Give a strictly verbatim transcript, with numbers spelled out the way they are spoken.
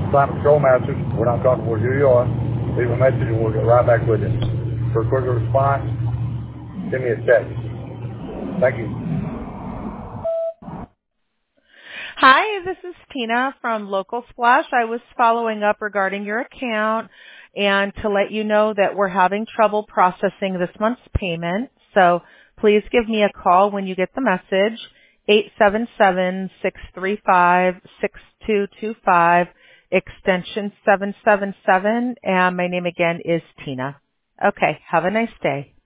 Climate Control Masters. We're not talking where you are. Leave a message and we'll get right back with you. For a quicker response, send me a text. Thank you. Hi, this is Tina from Local Splash. I was following up regarding your account and to let you know that we're having trouble processing this month's payment. So please give me a call when you get the message, eight seven seven, six three five, six two two five, extension seven seven seven, and my name again is Tina. Okay, have a nice day.